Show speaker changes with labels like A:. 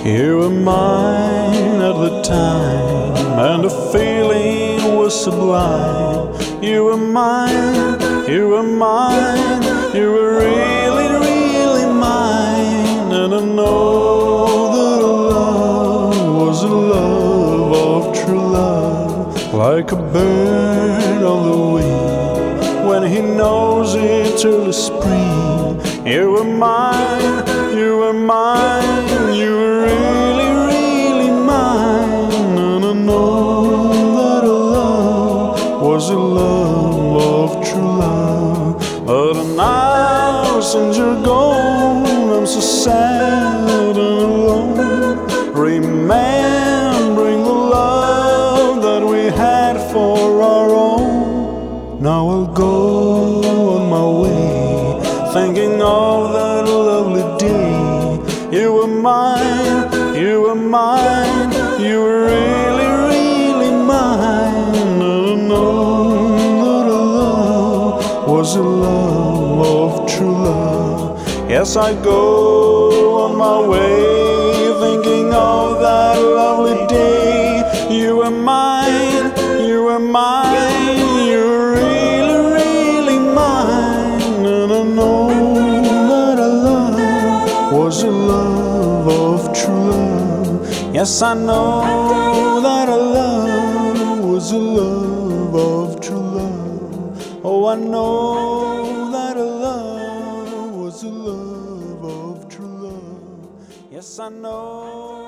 A: You were mine at the time, and the feeling was sublime. You were mine, you were mine, you were really, really mine. And I know that our love was a love of true love, like a bird on the wing when he knows it till the spring. You were mine, you were mine, you were really, really mine. And I know that our love was a love of true love. But now since you're gone, I'm so sad and alone, remembering the love that we had for our own. Now I'll go on my way, thinking of that lovely day. You were mine, you were mine, you were really, really mine. And I know that our love was a love of true love. Yes, I go on my way, thinking of that lovely day. You were mine, you were mine, you were really, really mine. And I know that our love was a love of true love. Yes, I know that our love was a love of true love. Oh, I know that our love was a love of true love. Yes, I know.